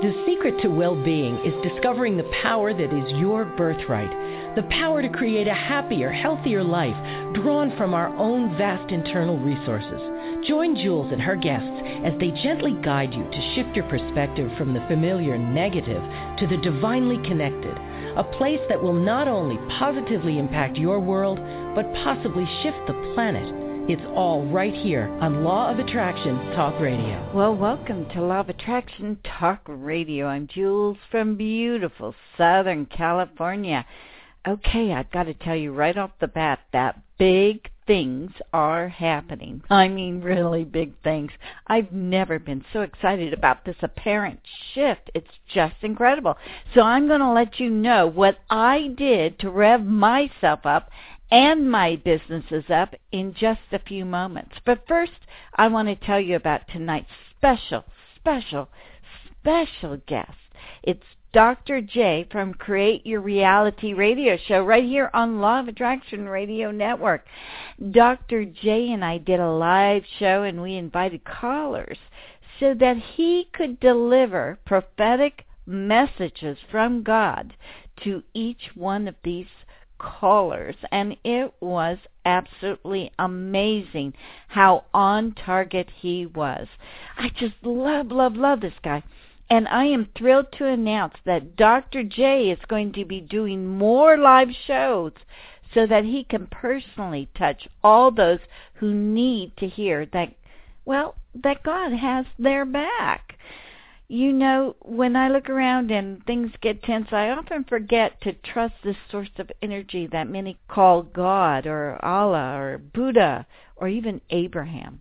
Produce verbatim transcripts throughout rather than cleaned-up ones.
The secret to well-being is discovering the power that is your birthright. The power to create a happier, healthier life drawn from our own vast internal resources. Join Jules and her guests as they gently guide you to shift your perspective from the familiar negative to the divinely connected. A place that will not only positively impact your world, but possibly shift the planet. It's all right here on Law of Attraction Talk Radio. Well, welcome to Law of Attraction Talk Radio. I'm Jules from beautiful Southern California. Okay, I've got to tell you right off the bat that big things are happening. I mean, really big things. I've never been so excited about this apparent shift. It's just incredible. So I'm going to let you know what I did to rev myself up and my businesses up in just a few moments. But first, I want to tell you about tonight's special, special, special guest. It's Doctor J from Create Your Reality Radio Show right here on Law of Attraction Radio Network. Doctor J and I did a live show, and we invited callers so that he could deliver prophetic messages from God to each one of these callers, and it was absolutely amazing how on target he was. I just love, love, love this guy. And I am thrilled to announce that Doctor J is going to be doing more live shows so that he can personally touch all those who need to hear that, well, that God has their back. You know, when I look around and things get tense, I often forget to trust this source of energy that many call God or Allah or Buddha or even Abraham.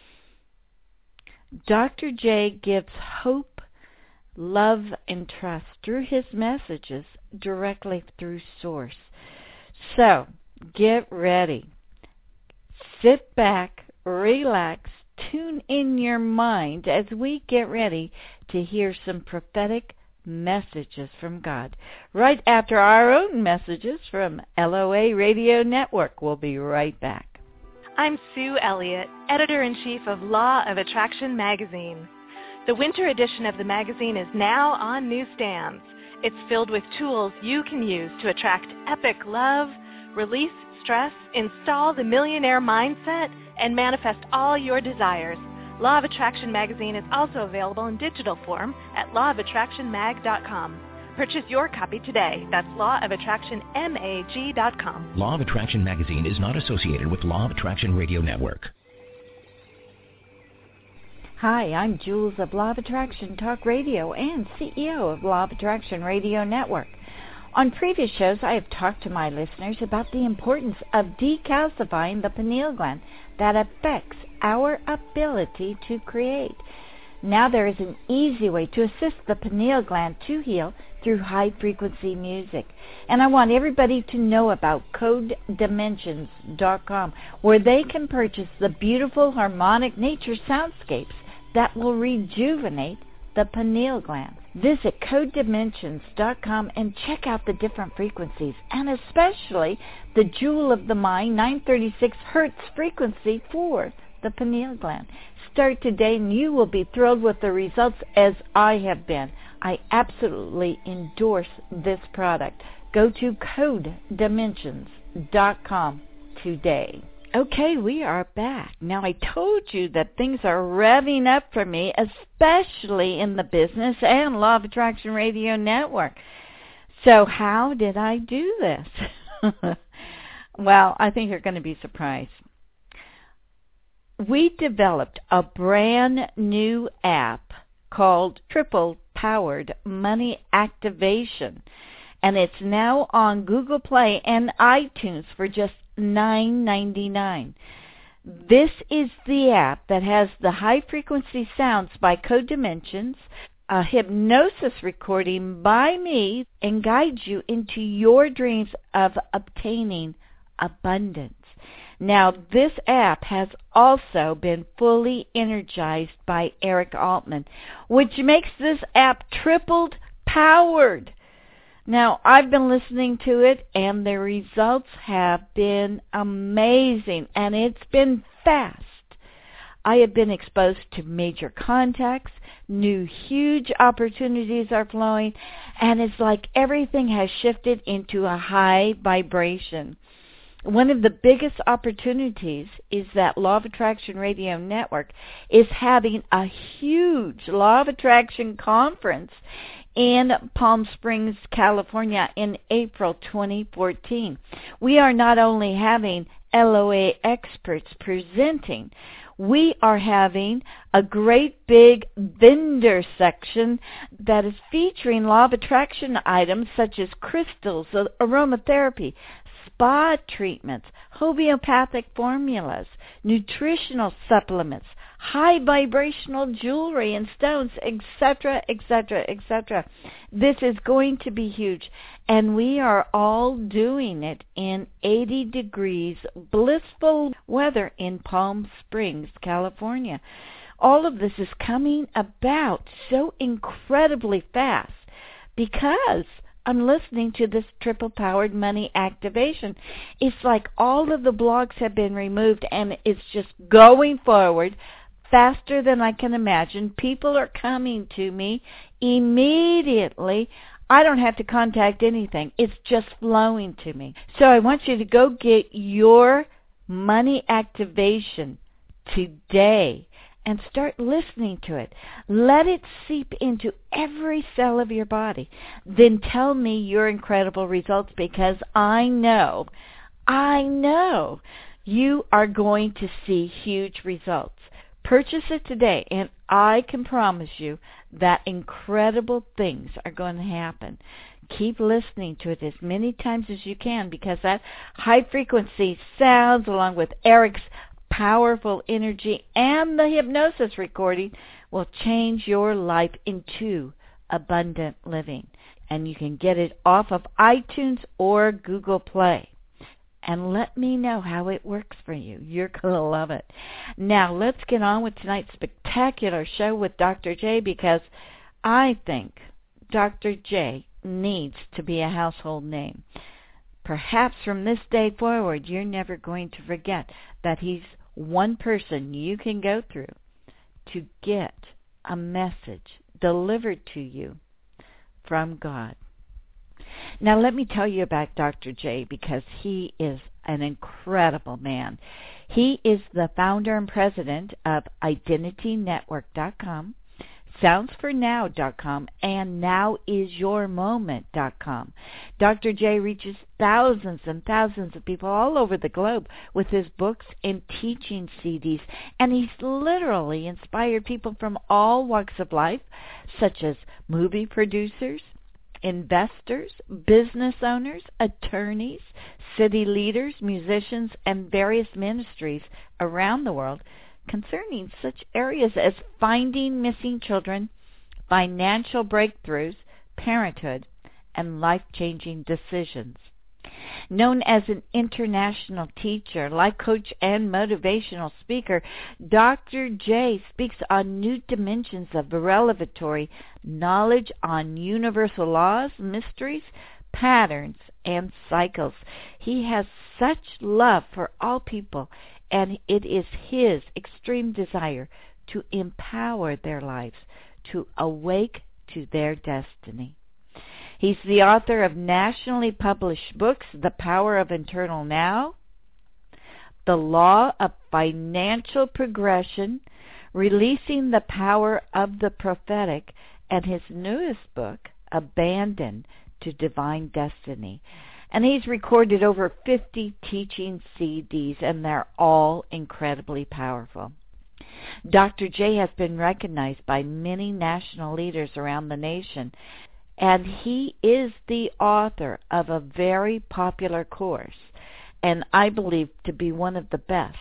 Doctor J gives hope, love, and trust through his messages directly through Source. So, get ready. Sit back, relax, tune in your mind as we get ready to hear some prophetic messages from God. Right after our own messages from L O A Radio Network. We'll be right back. I'm Sue Elliott, Editor-in-Chief of Law of Attraction Magazine. The winter edition of the magazine is now on newsstands. It's filled with tools you can use to attract epic love, release stress, install the millionaire mindset, and manifest all your desires. Law of Attraction magazine is also available in digital form at law of attraction mag dot com. Purchase your copy today. That's law of attraction mag dot com. Law of Attraction magazine is not associated with Law of Attraction Radio Network. Hi, I'm Jules of Law of Attraction Talk Radio and C E O of Law of Attraction Radio Network. On previous shows, I have talked to my listeners about the importance of decalcifying the pineal gland that affects our ability to create. Now there is an easy way to assist the pineal gland to heal through high-frequency music. And I want everybody to know about code dimensions dot com, where they can purchase the beautiful harmonic nature soundscapes that will rejuvenate the pineal gland. Visit code dimensions dot com and check out the different frequencies, and especially the Jewel of the Mind nine thirty-six hertz frequency for the pineal gland. Start today and you will be thrilled with the results, as I have been. I absolutely endorse this product. Go to code dimensions dot com today. Okay, we are back. Now, I told you that things are revving up for me, especially in the business and Law of Attraction Radio Network. So how did I do this? Well, I think you're going to be surprised. We developed a brand new app called Triple Powered Money Activation, and it's now on Google Play and iTunes for just nine ninety-nine. This is the app that has the high-frequency sounds by Code Dimensions, a hypnosis recording by me, and guides you into your dreams of obtaining abundance. Now, this app has also been fully energized by Eric Altman, which makes this app tripled powered. Now, I've been listening to it, and the results have been amazing, and it's been fast. I have been exposed to major contacts. New huge opportunities are flowing, and it's like everything has shifted into a high vibration. One of the biggest opportunities is that Law of Attraction Radio Network is having a huge Law of Attraction conference in Palm Springs, California in April twenty fourteen. We are not only having L O A experts presenting, we are having a great big vendor section that is featuring Law of Attraction items such as crystals, aromatherapy, spa treatments, homeopathic formulas, nutritional supplements, high vibrational jewelry and stones, et cetera, et cetera, et cetera. This is going to be huge, and we are all doing it in eighty degrees blissful weather in Palm Springs, California. All of this is coming about so incredibly fast because I'm listening to this triple-powered money activation. It's like all of the blocks have been removed, and it's just going forward faster than I can imagine. People are coming to me immediately. I don't have to contact anything. It's just flowing to me. So I want you to go get your money activation today and start listening to it. Let it seep into every cell of your body. Then tell me your incredible results, because I know, I know you are going to see huge results. Purchase it today, and I can promise you that incredible things are going to happen. Keep listening to it as many times as you can, because that high-frequency sounds, along with Eric's powerful energy and the hypnosis recording, will change your life into abundant living. And you can get it off of iTunes or Google Play. And let me know how it works for you. You're going to love it. Now, let's get on with tonight's spectacular show with Doctor J, because I think Doctor J needs to be a household name. Perhaps from this day forward, you're never going to forget that he's one person you can go through to get a message delivered to you from God. Now, let me tell you about Doctor J, because he is an incredible man. He is the founder and president of Identity Network dot com, Sounds For Now dot com, and Now Is Your Moment dot com. Doctor J reaches thousands and thousands of people all over the globe with his books and teaching C Ds, and he's literally inspired people from all walks of life, such as movie producers, investors, business owners, attorneys, city leaders, musicians, and various ministries around the world concerning such areas as finding missing children, financial breakthroughs, parenthood, and life-changing decisions. Known as an international teacher, life coach, and motivational speaker, Doctor J speaks on new dimensions of revelatory knowledge on universal laws, mysteries, patterns, and cycles. He has such love for all people, and it is his extreme desire to empower their lives, to awake to their destiny. He's the author of nationally published books, The Power of Eternal Now, The Law of Financial Progression, Releasing the Power of the Prophetic, and his newest book, Abandon to Divine Destiny. And he's recorded over fifty teaching C Ds, and they're all incredibly powerful. Doctor J has been recognized by many national leaders around the nation, and he is the author of a very popular course, and I believe to be one of the best,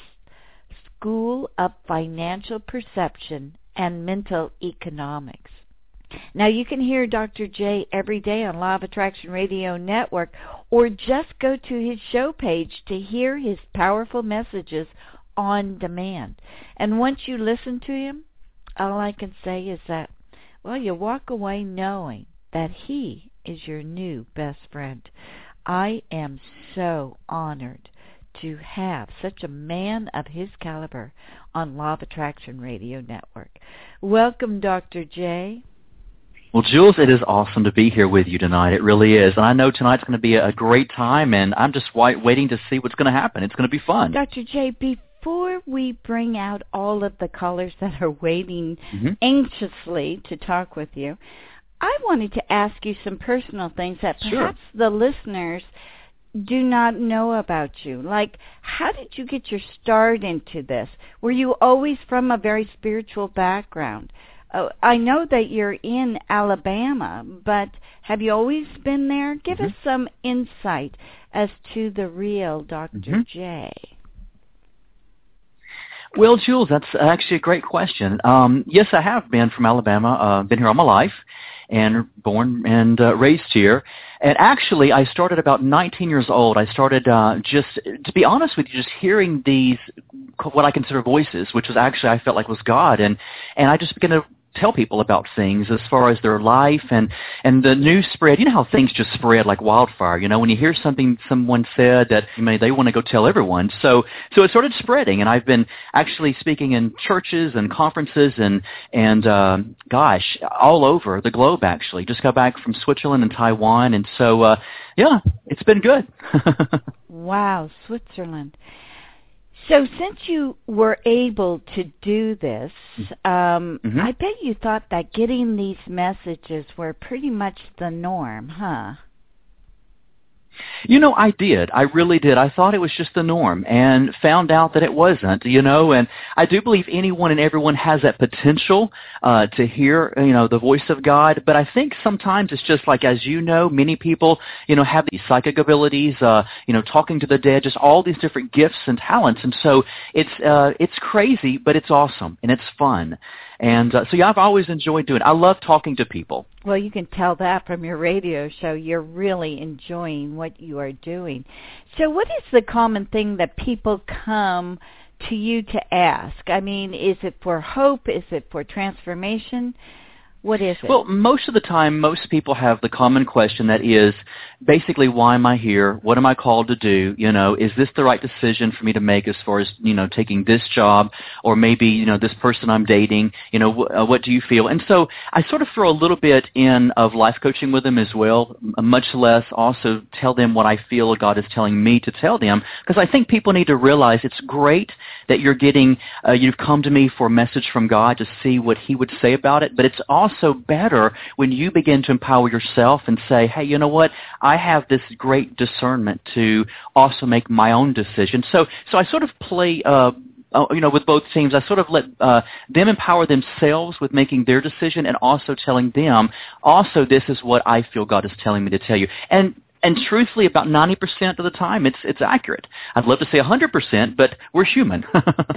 School of Financial Perception and Mental Economics. Now, you can hear Doctor J every day on Law of Attraction Radio Network, or just go to his show page to hear his powerful messages on demand. And once you listen to him, all I can say is that, well, you walk away knowing that he is your new best friend. I am so honored to have such a man of his caliber on Law of Attraction Radio Network. Welcome, Doctor J. Well, Jules, it is awesome to be here with you tonight. It really is. And I know tonight's going to be a great time, and I'm just waiting to see what's going to happen. It's going to be fun. Doctor J, before we bring out all of the callers that are waiting mm-hmm. anxiously to talk with you, I wanted to ask you some personal things that perhaps sure. the listeners do not know about you. Like, how did you get your start into this? Were you always from a very spiritual background? Uh, I know that you're in Alabama, but have you always been there? Give mm-hmm. us some insight as to the real Doctor Mm-hmm. J. Well, Jules, that's actually a great question. Um, yes, I have been from Alabama. Uh, been here all my life, and born and uh, raised here. And actually, I started about nineteen years old. I started uh, just, to be honest with you, just hearing these, what I consider voices, which was actually, I felt like was God. And, and I just began to tell people about things as far as their life, and, and the news spread. You know how things just spread like wildfire. You know, when you hear something someone said that you may, they want to go tell everyone. So so it started spreading, and I've been actually speaking in churches and conferences and, and uh, gosh, all over the globe, actually. Just got back from Switzerland and Taiwan, and so, uh, yeah, it's been good. Wow, Switzerland. So since you were able to do this, um, mm-hmm. I bet you thought that getting these messages were pretty much the norm, huh? You know, I did. I really did. I thought it was just the norm, and found out that it wasn't, you know, and I do believe anyone and everyone has that potential uh, to hear, you know, the voice of God, but I think sometimes it's just like, as you know, many people, you know, have these psychic abilities, uh, you know, talking to the dead, just all these different gifts and talents, and so it's uh, it's crazy, but it's awesome, and it's fun. And uh, so, yeah, I've always enjoyed doing it. I love talking to people. Well, you can tell that from your radio show. You're really enjoying what you are doing. So what is the common thing that people come to you to ask? I mean, is it for hope? Is it for transformation? What is it? Well, most of the time, most people have the common question that is basically, why am I here? What am I called to do? You know, is this the right decision for me to make as far as, you know, taking this job, or maybe, you know, this person I'm dating? You know, wh- uh, what do you feel? And so I sort of throw a little bit in of life coaching with them as well, much less also tell them what I feel God is telling me to tell them, because I think people need to realize it's great that you're getting, uh, you've come to me for a message from God to see what He would say about it, but it's also so better when you begin to empower yourself and say, hey, you know what, I have this great discernment to also make my own decision. So so I sort of play, uh, uh, you know, with both teams. I sort of let uh, them empower themselves with making their decision, and also telling them, also, this is what I feel God is telling me to tell you. And And truthfully, about ninety percent of the time, it's it's accurate. I'd love to say one hundred percent, but we're human.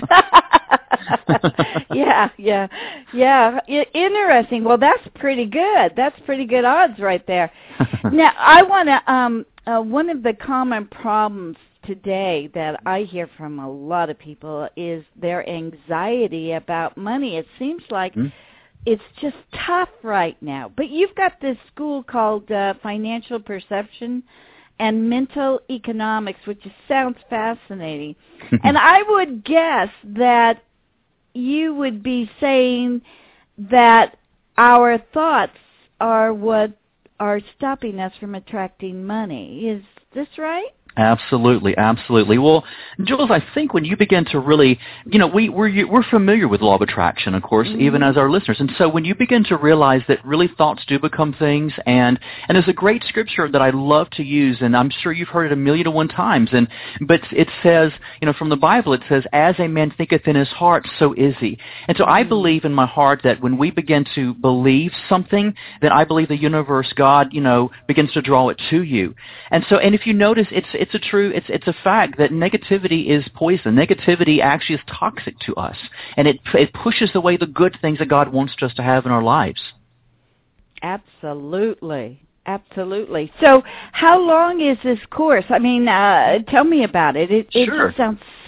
yeah, yeah, yeah. I- interesting. Well, that's pretty good. That's pretty good odds right there. Now, I want to, um, uh, one of the common problems today that I hear from a lot of people is their anxiety about money. It seems like mm-hmm. it's just tough right now. But you've got this school called uh, Financial Perception and Mental Economics, which sounds fascinating. And I would guess that you would be saying that our thoughts are what are stopping us from attracting money. Is this right? Absolutely, absolutely. Well, Jules, I think when you begin to really, you know, we, we're, we're familiar with law of attraction, of course, mm-hmm. even as our listeners. And so when you begin to realize that really thoughts do become things, and, and there's a great scripture that I love to use, and I'm sure you've heard it a million and one times, and but it says, you know, from the Bible, it says, as a man thinketh in his heart, so is he. And so mm-hmm. I believe in my heart that when we begin to believe something, then I believe the universe, God, you know, begins to draw it to you. And so, and if you notice, it's, it's It's a true, it's it's a fact that negativity is poison. Negativity actually is toxic to us, and it it pushes away the good things that God wants us to have in our lives. Absolutely, absolutely. So, how long is this course? I mean, uh, tell me about it. It, it sure. just sounds so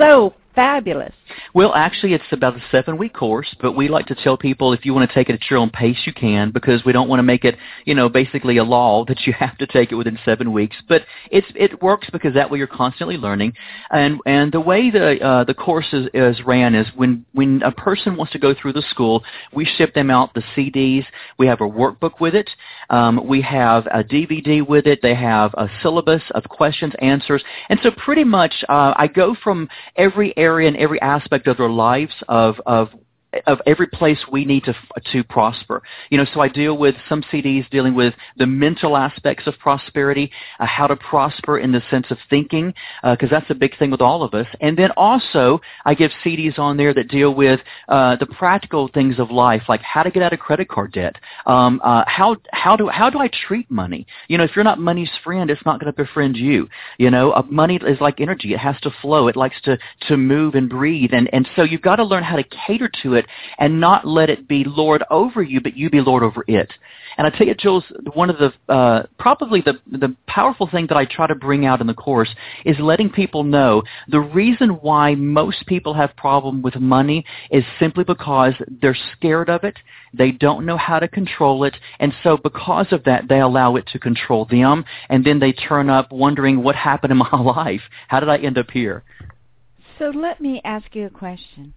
fabulous. Well, actually, it's about a seven-week course, but we like to tell people if you want to take it at your own pace, you can, because we don't want to make it, you know, basically a law that you have to take it within seven weeks. But it's it works because that way you're constantly learning. And and the way the uh, the course is, is ran is when, when a person wants to go through the school, we ship them out the C Ds. We have a workbook with it. Um, we have a D V D with it. They have a syllabus of questions, answers. And so pretty much uh, I go from every area and every aspect of their lives of of of every place we need to to prosper. You know, so I deal with some C Ds dealing with the mental aspects of prosperity, uh, how to prosper in the sense of thinking, because uh, that's a big thing with all of us. And then also I give C Ds on there that deal with uh, the practical things of life, like how to get out of credit card debt, um, uh, how how do how do I treat money? You know, if you're not money's friend, it's not going to befriend you. You know, uh, money is like energy; it has to flow. It likes to to move and breathe, and and so you've got to learn how to cater to it and not let it be Lord over you, but you be Lord over it. And I tell you, Jules, one of the uh, probably the the powerful thing that I try to bring out in the course is letting people know the reason why most people have problem with money is simply because they're scared of it. They don't know how to control it, and so because of that, they allow it to control them, and then they turn up wondering what happened in my life. How did I end up here? So let me ask you a question.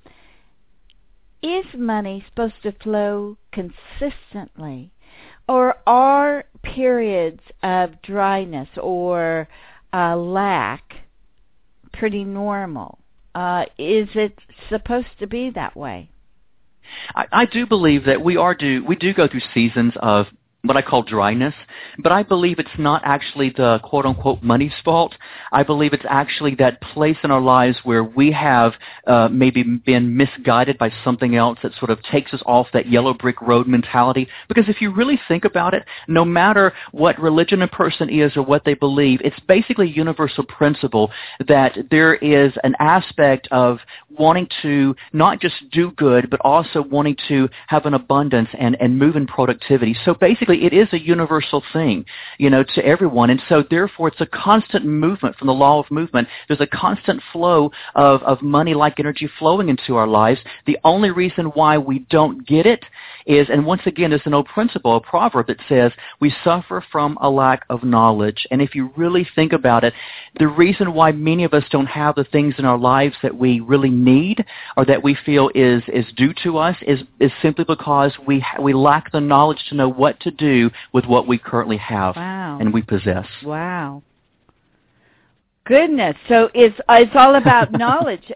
Is money supposed to flow consistently, or are periods of dryness or uh, lack pretty normal? Uh, is it supposed to be that way? I, I do believe that we are do we do go through seasons of what I call dryness, but I believe it's not actually the quote-unquote money's fault. I believe it's actually that place in our lives where we have uh, maybe been misguided by something else that sort of takes us off that yellow brick road mentality. Because if you really think about it, no matter what religion a person is or what they believe, it's basically a universal principle that there is an aspect of wanting to not just do good, but also wanting to have an abundance and, and move in productivity. So basically, it is a universal thing, you know, to everyone. And so therefore it's a constant movement from the law of movement. There's a constant flow of, of money-like energy flowing into our lives. The only reason why we don't get it is, and once again, there's an old principle, a proverb that says, we suffer from a lack of knowledge. And if you really think about it, the reason why many of us don't have the things in our lives that we really need or that we feel is, is due to us is, is simply because we, we lack the knowledge to know what to do with what we currently have wow. and we possess. Wow. Goodness. So it's, it's all about knowledge.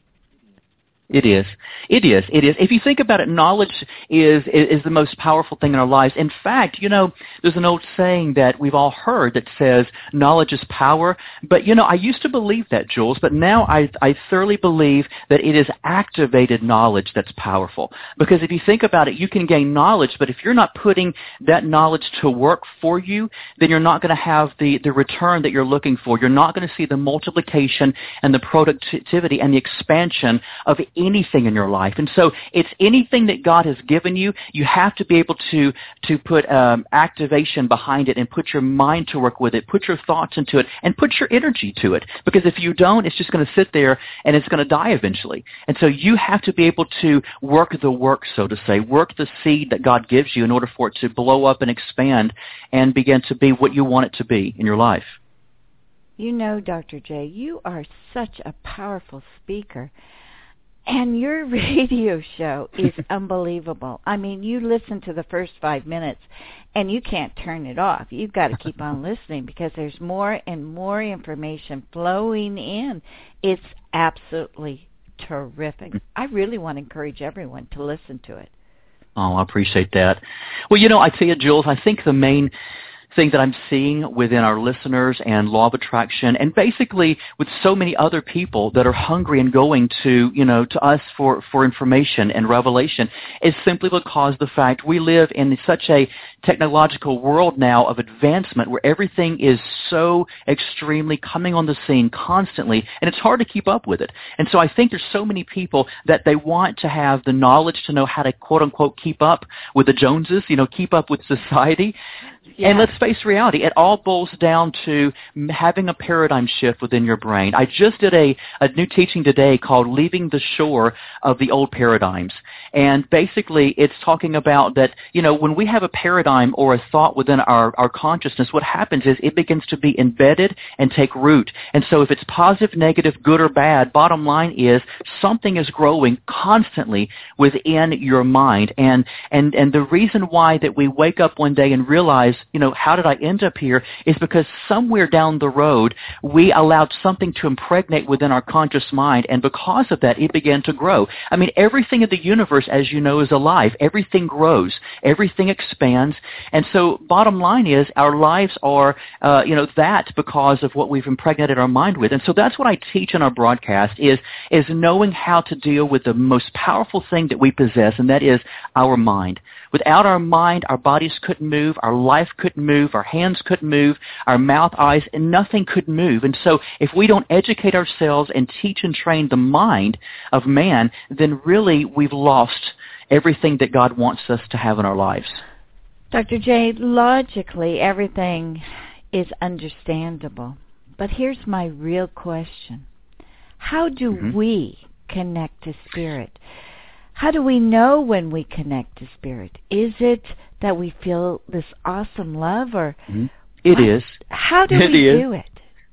It is. It is. It is. If you think about it, knowledge is, is is the most powerful thing in our lives. In fact, you know, there's an old saying that we've all heard that says knowledge is power. But, you know, I used to believe that, Jules, but now I, I thoroughly believe that it is activated knowledge that's powerful. Because if you think about it, you can gain knowledge, but if you're not putting that knowledge to work for you, then you're not going to have the, the return that you're looking for. You're not going to see the multiplication and the productivity and the expansion of anything in your life. And so it's anything that God has given you, you have to be able to to put um, activation behind it and put your mind to work with it, put your thoughts into it, and put your energy to it. Because if you don't, it's just going to sit there and it's going to die eventually. And so you have to be able to work the work, so to say, work the seed that God gives you in order for it to blow up and expand and begin to be what you want it to be in your life. You know, Doctor J, you are such a powerful speaker. And your radio show is unbelievable. I mean, you listen to the first five minutes, and you can't turn it off. You've got to keep on listening because there's more and more information flowing in. It's absolutely terrific. I really want to encourage everyone to listen to it. Oh, I appreciate that. Well, you know, I tell you, Jules, I think the main thing that I'm seeing within our listeners and Law of Attraction, and basically with so many other people that are hungry and going to, you know, to us for, for information and revelation, is simply because the fact we live in such a technological world now of advancement where everything is so extremely coming on the scene constantly, and it's hard to keep up with it. And so I think there's so many people that they want to have the knowledge to know how to, quote-unquote, keep up with the Joneses, you know, keep up with society. Yeah. And let's face reality, it all boils down to having a paradigm shift within your brain. I just did a, a new teaching today called Leaving the Shore of the Old Paradigms. And basically it's talking about that, you know, when we have a paradigm or a thought within our, our consciousness, what happens is it begins to be embedded and take root. And so if it's positive, negative, good or bad, bottom line is something is growing constantly within your mind. And, and, and the reason why that we wake up one day and realize, you know, how did I end up here is because somewhere down the road we allowed something to impregnate within our conscious mind, and because of that it began to grow. I mean, everything in the universe, as you know, is alive. Everything grows. Everything expands. And so bottom line is our lives are, uh, you know, that because of what we've impregnated our mind with. And so that's what I teach in our broadcast is, is knowing how to deal with the most powerful thing that we possess, and that is our mind. Without our mind, our bodies couldn't move, our life couldn't move, our hands couldn't move, our mouth, eyes, and nothing could move. And so if we don't educate ourselves and teach and train the mind of man, then really we've lost everything that God wants us to have in our lives. Doctor J, logically everything is understandable. But here's my real question. How do mm-hmm. we connect to Spirit? How do we know when we connect to Spirit? Is it that we feel this awesome love, or mm-hmm. it what? is? How do it we is. do it?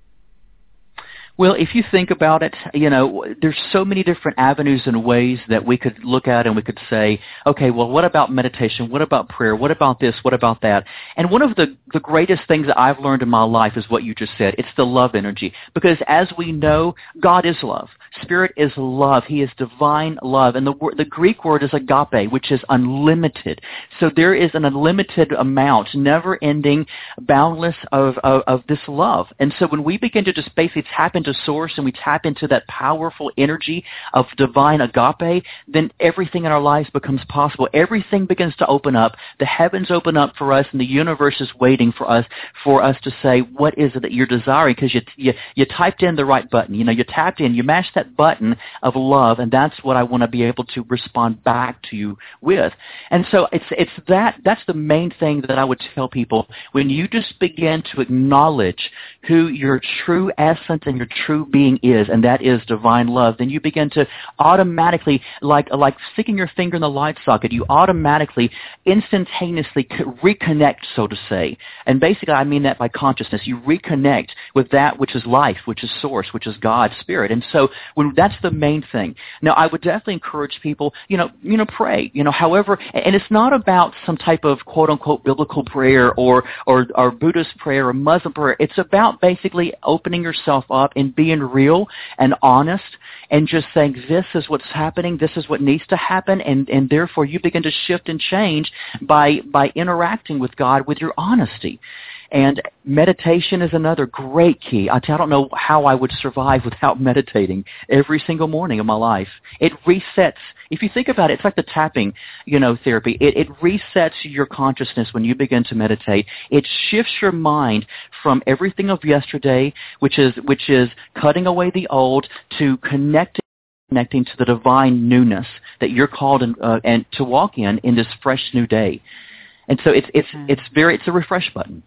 Well, if you think about it, you know, there's so many different avenues and ways that we could look at and we could say, okay, well, what about meditation? What about prayer? What about this? What about that? And one of the, the greatest things that I've learned in my life is what you just said. It's the love energy. Because as we know, God is love. Spirit is love. He is divine love. And the, the Greek word is agape, which is unlimited. So there is an unlimited amount, never-ending, boundless of, of, of this love. And so when we begin to just basically tap into source and we tap into that powerful energy of divine agape, then everything in our lives becomes possible. Everything begins to open up. The heavens open up for us, and the universe is waiting for us for us to say, what is it that you're desiring? Because you, you you typed in the right button. You know, you tapped in, you mashed that button of love, and that's what I want to be able to respond back to you with. And so it's it's that that's the main thing that I would tell people. When you just begin to acknowledge who your true essence and your true being is, and that is divine love, then you begin to automatically, like like sticking your finger in the light socket, you automatically, instantaneously reconnect, so to say. And basically I mean that by consciousness. You reconnect with that which is life, which is source, which is God, Spirit. And so when that's the main thing. Now, I would definitely encourage people, you know, you know, pray, you know, however, and it's not about some type of quote-unquote biblical prayer or, or, or Buddhist prayer or Muslim prayer. It's about basically opening yourself up and being real and honest and just saying, this is what's happening, this is what needs to happen, and, and therefore you begin to shift and change by, by interacting with God with your honesty. And meditation is another great key. I don't know how I would survive without meditating every single morning of my life. It resets. If you think about it, it's like the tapping, you know, therapy. It, it resets your consciousness when you begin to meditate. It shifts your mind from everything of yesterday, which is which is cutting away the old, to connecting. connecting to the divine newness that you're called in, uh, and to walk in in this fresh new day. And so it's it's it's very it's a refresh button.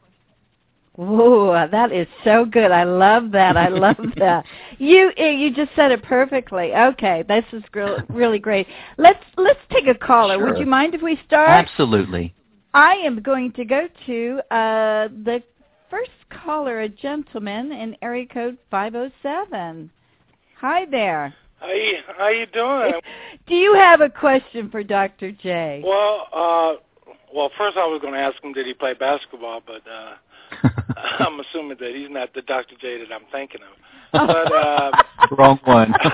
Whoa, that is so good. I love that. I love that. You you just said it perfectly. Okay, this is really great. Let's let's take a caller. Sure. Would you mind if we start? Absolutely. I am going to go to uh, the first caller, a gentleman in area code five oh seven. Hi there. How you, how you doing? Do you have a question for Doctor J? Well, uh, well, first I was going to ask him, did he play basketball, but uh, I'm assuming that he's not the Doctor J that I'm thinking of. But, uh, Wrong one. but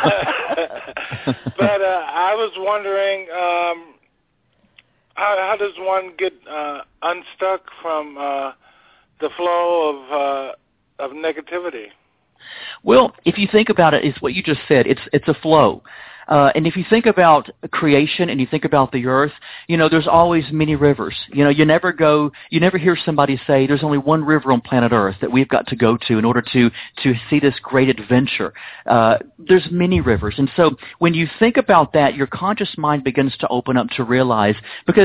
uh, I was wondering, um, how, how does one get uh, unstuck from uh, the flow of uh, of negativity? Well, if you think about it, it's what you just said. It's it's a flow. Uh, and if you think about creation and you think about the earth, you know, there's always many rivers. You know, you never go, you never hear somebody say there's only one river on planet Earth that we've got to go to in order to, to see this great adventure. Uh, there's many rivers. And so when you think about that, your conscious mind begins to open up to realize, because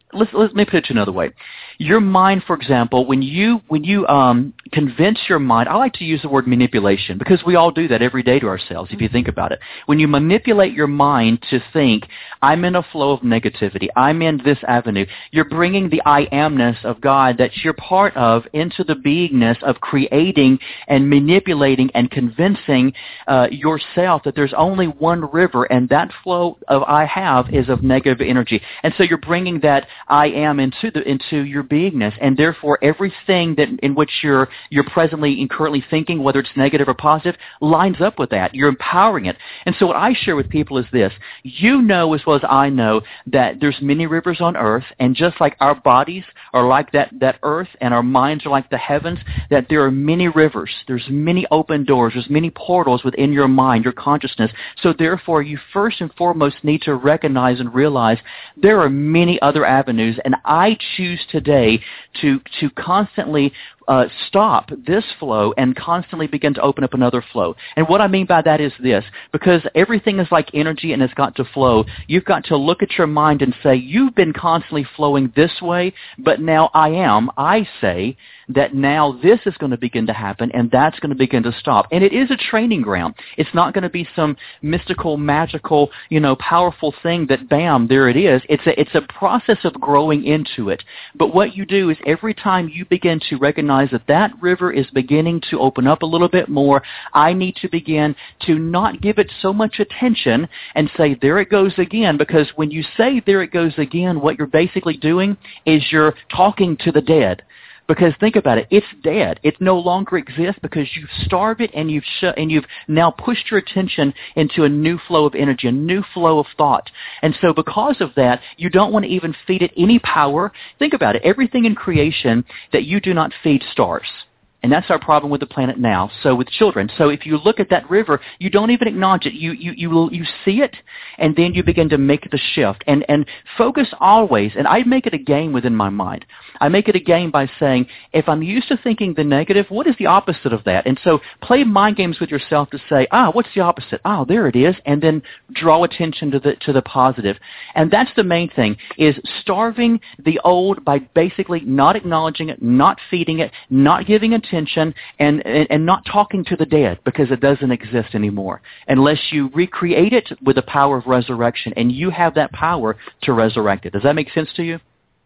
let's, let me put it another way. Your mind, for example, when you when you um, convince your mind, I like to use the word manipulation because we all do that every day to ourselves if you think about it. When you manipulate your mind to think, I'm in a flow of negativity, I'm in this avenue, you're bringing the I amness of God that you're part of into the beingness of creating and manipulating and convincing uh, yourself that there's only one river and that flow of I have is of negative energy. And so you're bringing that I am into the into your beingness, and therefore everything that in which you're you're presently and currently thinking, whether it's negative or positive, lines up with that. You're empowering it. And so what I share with people is this: you know as well as I know that there's many rivers on earth, and just like our bodies are like that that earth, and our minds are like the heavens, that there are many rivers. There's many open doors. There's many portals within your mind, your consciousness. So therefore, you first and foremost need to recognize and realize there are many other avenues, and I choose today to to constantly uh, stop this flow and constantly begin to open up another flow. And what I mean by that is this: because everything is like energy and it's got to flow, you've got to look at your mind and say, you've been constantly flowing this way, but now I am, I say, that now this is going to begin to happen and that's going to begin to stop. And it is a training ground. It's not going to be some mystical, magical, you know, powerful thing that, bam, there it is. It's a, it's a process of growing into it. But what you do is every time you begin to recognize that that river is beginning to open up a little bit more, I need to begin to not give it so much attention and say, there it goes again, because when you say there it goes again, what you're basically doing is you're talking to the dead. Because think about it, it's dead. It no longer exists because you've starved it and you've sh- and you've now pushed your attention into a new flow of energy, a new flow of thought. And so because of that, you don't want to even feed it any power. Think about it. Everything in creation that you do not feed stars. And that's our problem with the planet now. So with children. So if you look at that river, you don't even acknowledge it. You you you you see it, and then you begin to make the shift. And and focus always. And I make it a game within my mind. I make it a game by saying, if I'm used to thinking the negative, what is the opposite of that? And so play mind games with yourself to say, ah, what's the opposite? Oh, there it is. And then draw attention to the to the positive. And that's the main thing, is starving the old by basically not acknowledging it, not feeding it, not giving attention, and, and, and not talking to the dead, because it doesn't exist anymore unless you recreate it with the power of resurrection, and you have that power to resurrect it. Does that make sense to you?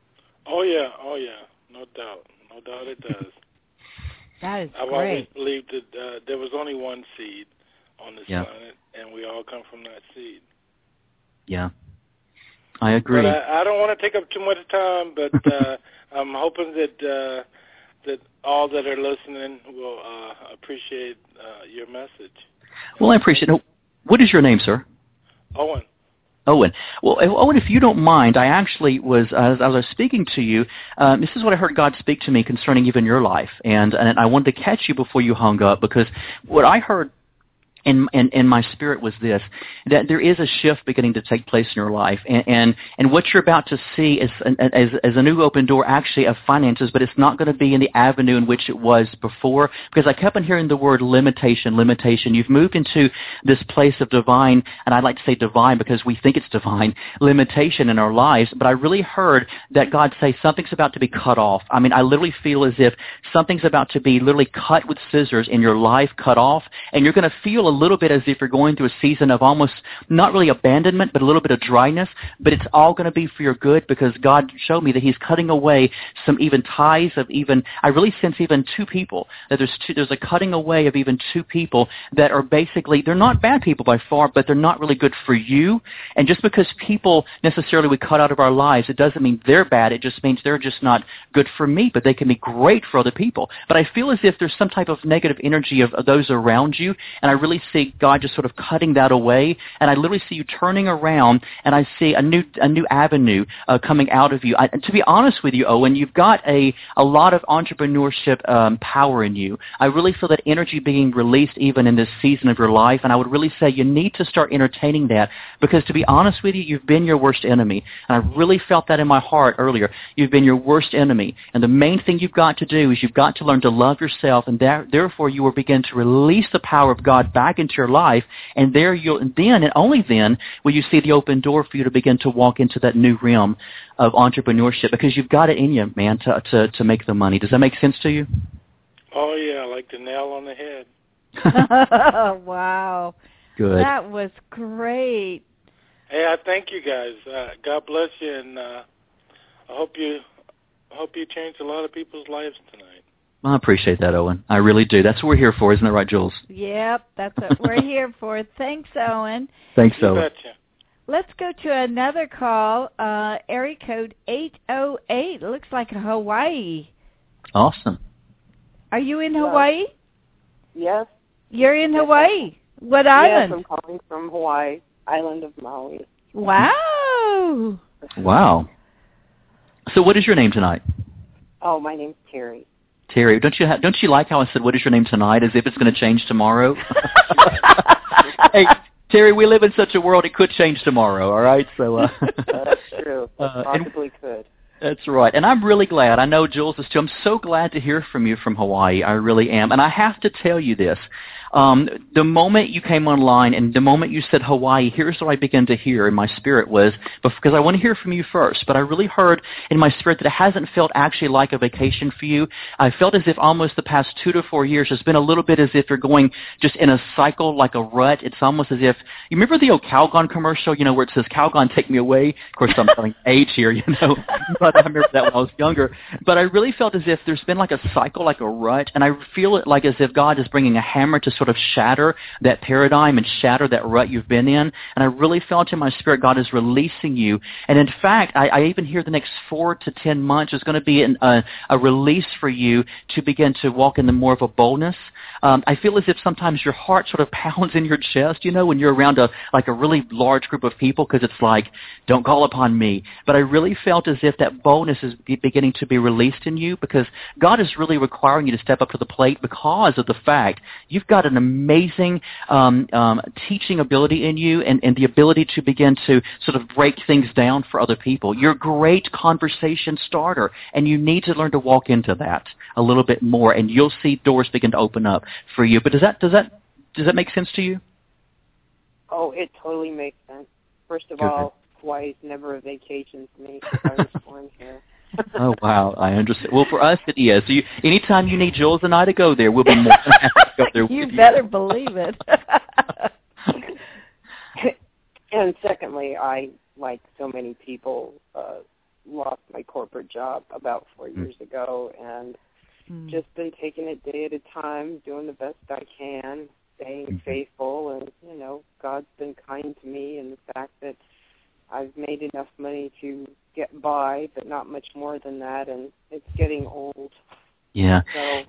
Oh, yeah. Oh, yeah. No doubt. No doubt it does. That is I've great. always believed that uh, there was only one seed on this yeah. planet, and we all come from that seed. Yeah. I agree. But I, I don't want to take up too much time, but uh, I'm hoping that uh, that all that are listening will uh, appreciate uh, your message. Well, I appreciate it. What is your name, sir? Owen. Owen. Well, Owen, if you don't mind, I actually was, uh, as I was speaking to you, um, this is what I heard God speak to me concerning even your life. And, and I wanted to catch you before you hung up, because what I heard in, in, in my spirit was this, that there is a shift beginning to take place in your life. And, and, and what you're about to see is as, as a new open door actually of finances, but it's not going to be in the avenue in which it was before, because I kept on hearing the word limitation, limitation. You've moved into this place of divine, and I'd like to say divine because we think it's divine, limitation in our lives, but I really heard that God say something's about to be cut off. I mean, I literally feel as if something's about to be literally cut with scissors in your life, cut off, and you're going to feel a little bit as if you're going through a season of almost not really abandonment, but a little bit of dryness, but it's all going to be for your good, because God showed me that He's cutting away some even ties of even, I really sense even two people, that there's two, there's a cutting away of even two people that are basically, they're not bad people by far, but they're not really good for you. And just because people necessarily we cut out of our lives, it doesn't mean they're bad, it just means they're just not good for me, but they can be great for other people. But I feel as if there's some type of negative energy of, of those around you, and I really see God just sort of cutting that away, and I literally see you turning around, and I see a new a new avenue uh, coming out of you. I, to be honest with you, Owen, you've got a, a lot of entrepreneurship um, power in you. I really feel that energy being released even in this season of your life, and I would really say you need to start entertaining that, because to be honest with you, you've been your worst enemy, and I really felt that in my heart earlier. You've been your worst enemy, and the main thing you've got to do is you've got to learn to love yourself, and that, therefore you will begin to release the power of God back back into your life, and there you'll, and then and only then will you see the open door for you to begin to walk into that new realm of entrepreneurship, because you've got it in you, man, to to, to make the money. Does that make sense to you? Oh, yeah, like the nail on the head. Wow. Good. That was great. Hey, I thank you guys. Uh, God bless you, and uh, I hope you I hope you changed a lot of people's lives tonight. I appreciate that, Owen. I really do. That's what we're here for, isn't it right, Jules? Yep, that's what we're here for. Thanks, Owen. Thanks, You Owen. betcha. Let's go to another call, uh, area code eight oh eight. Looks like Hawaii. Awesome. Are you in Hawaii? Yes. You're in Yes, Hawaii. What Yes, island? I'm calling from Hawaii, island of Maui. Wow. Wow. So what is your name tonight? Oh, my name's Terry. Terry, don't you ha- don't you like how I said, what is your name tonight, as if it's going to change tomorrow? Hey, Terry, we live in such a world, it could change tomorrow, all right? So uh, That's true. Uh, Possibly could. That's right. And I'm really glad. I know Jules is too. I'm so glad to hear from you from Hawaii. I really am. And I have to tell you this. Um, the moment you came online and the moment you said Hawaii, here's what I began to hear in my spirit was, because I want to hear from you first, but I really heard in my spirit that it hasn't felt actually like a vacation for you. I felt as if almost the past two to four years has been a little bit as if you're going just in a cycle like a rut. It's almost as if, you remember the old Calgon commercial, you know, where it says, Calgon, take me away? Of course, I'm telling age here, you know, but I remember that when I was younger. But I really felt as if there's been like a cycle, like a rut, and I feel it like as if God is bringing a hammer to sort of shatter that paradigm and shatter that rut you've been in. And I really felt in my spirit God is releasing you. And in fact, I, I even hear the next four to ten months is going to be an, a, a release for you to begin to walk in the more of a boldness. Um, I feel as if sometimes your heart sort of pounds in your chest, you know, when you're around a like a really large group of people, because it's like, don't call upon me. But I really felt as if that boldness is beginning to be released in you, because God is really requiring you to step up to the plate because of the fact you've got an amazing um, um, teaching ability in you, and, and the ability to begin to sort of break things down for other people. You're a great conversation starter, and you need to learn to walk into that a little bit more, and you'll see doors begin to open up for you. But does that does that does that make sense to you? Oh, it totally makes sense. First of Good. all, Hawaii's never a vacation to me because I was born here. Oh, wow. I understand. Well, for us, it is. So you, anytime you need Jules and I to go there, we'll be more than happy to go there with You you. better believe it. And secondly, I, like so many people, uh, lost my corporate job about four Mm. years ago, and Mm. just been taking it day at a time, doing the best I can, staying Mm-hmm. faithful, and, you know, God's been kind to me in the fact that I've made enough money to get by, but not much more than that, and it's getting old. Yeah. So,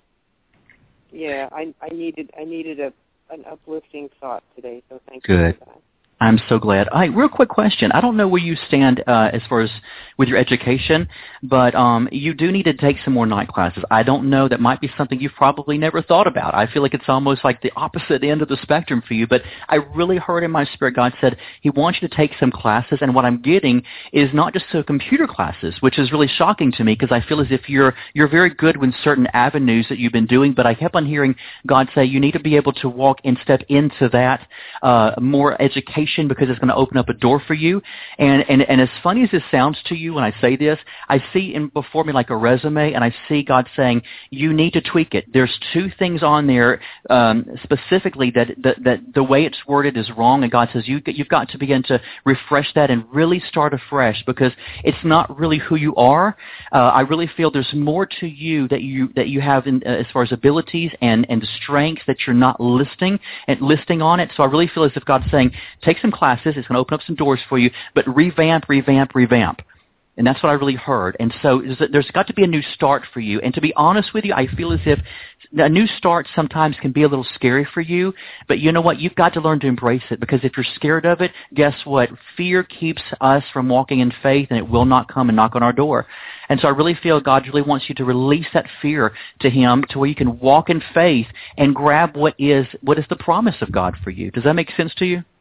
yeah, I, I needed I needed a an uplifting thought today, so thank Good. you for that. I'm so glad. All right, real quick question. I don't know where you stand uh, as far as with your education, but um, you do need to take some more night classes. I don't know. That might be something you've probably never thought about. I feel like it's almost like the opposite end of the spectrum for you, but I really heard in my spirit God said He wants you to take some classes, and what I'm getting is not just so computer classes, which is really shocking to me because I feel as if you're you're very good with certain avenues that you've been doing, but I kept on hearing God say you need to be able to walk and step into that uh, more education, because it's going to open up a door for you. And, and and as funny as this sounds to you when I say this, I see in before me like a resume, and I see God saying, you need to tweak it. There's two things on there um, specifically that, that that the way it's worded is wrong, and God says you, you've got to begin to refresh that and really start afresh, because it's not really who you are. Uh, I really feel there's more to you that you that you have in, uh, as far as abilities and, and strengths that you're not listing and listing on it. So I really feel as if God's saying, take some classes, it's going to open up some doors for you, but revamp, revamp, revamp. And that's what I really heard. And so there's got to be a new start for you. And to be honest with you, I feel as if a new start sometimes can be a little scary for you. But you know what? You've got to learn to embrace it, because if you're scared of it, guess what? Fear keeps us from walking in faith, and it will not come and knock on our door. And so I really feel God really wants you to release that fear to Him, to where you can walk in faith and grab what is what is the promise of God for you. Does that make sense to you?